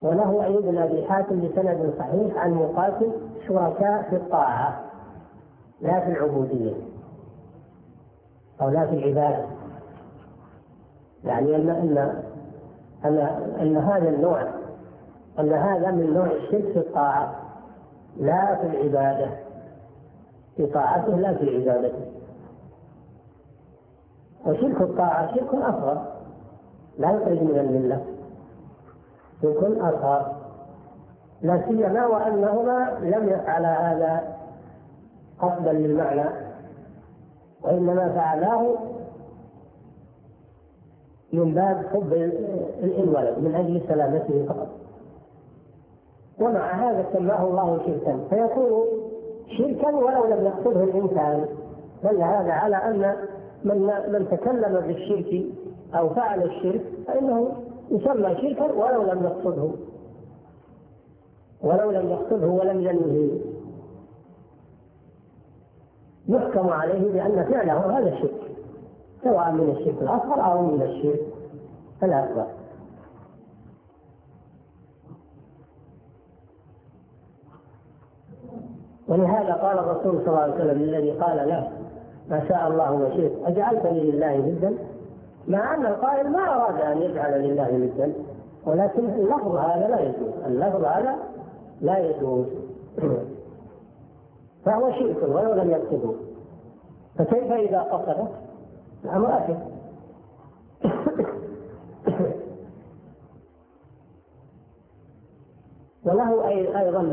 وله أيضا بن أبي حاتم بسند صحيح عن مقاتل شركاء في الطاعة لا في العبودية أو لا في العبادة، يعني أن هذا النوع، أن هذا من نوع الشرك في الطاعة لا في العبادة، في طاعته لا في عبادته. وشرك الطاعة شرك أصغر لا يخرج من الملة، شرك أصغر، لا سيما وأنهما لم يفعل هذا قصدا للمعنى، وإنما فعلاه من باب حب الولد من أجل سلامته فقط، ومع هذا سماه الله شركا، فيكون شركا ولو لم يقصده الإنسان، بل هذا على أن من تكلم بالشرك أو فعل الشرك فإنه يسمى شركا ولو لم يقصده ولم ينوه، يحكم عليه بأن فعله هذا الشرك، سواء من الشرك الأصغر أو من الشرك الأكبر. ولهذا قال الرسول صلى الله عليه وسلم الذي قال له ما شاء الله وشئت أجعلتني لله ندا، مع أن القائل ما أراد أن يجعل لله ندا، ولكن اللفظ هذا لا يجوز، اللفظ هذا لا يجوز، فهو شرك ولو لم يقصده، فكيف إذا قصده؟ الأمر أكد. وله أيضا